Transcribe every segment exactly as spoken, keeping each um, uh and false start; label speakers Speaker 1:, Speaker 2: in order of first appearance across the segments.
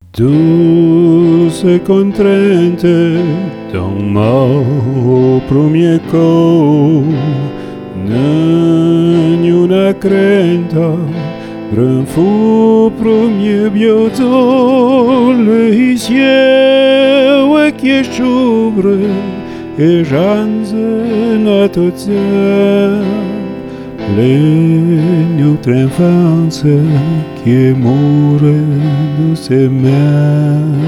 Speaker 1: Douce contrainte dans mon premier corps, nessuna crenta, gran fu premier biozol, le ciel che s'ouvre et j'anze notre ciel. Les notre enfance qui mourent de ses mains,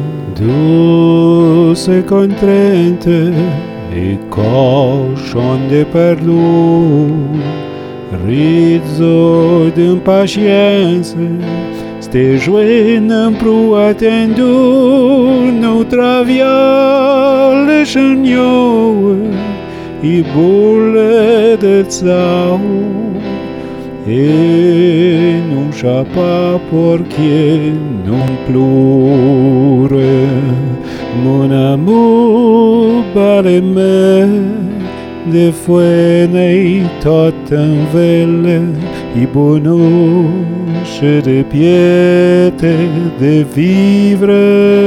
Speaker 1: douce contrainte et cochon de perdon, rizzo d'impatience, ste joignent pro attendu notre viole chagnon. I boule de sau e non sa pas perché non pleure. Mon amour bare me de fuene tot en vele I bonheur de piété de vivre.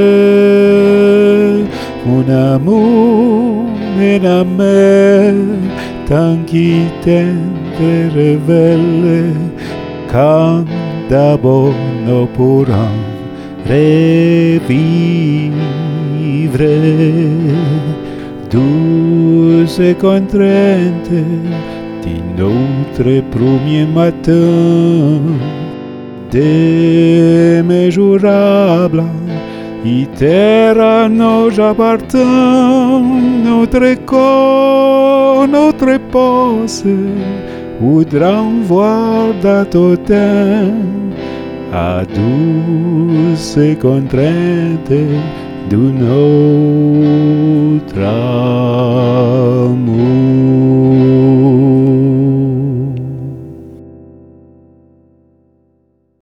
Speaker 1: Mon amour et la mer, tant qui te révèle, quand d'abord nous pourrons revivre. Douce contrainte de notre premier matin, démesurable. I terra nous appartient, notre corps, notre pensée, voudront voir dans ton temps, à douce contrainte d'une autre.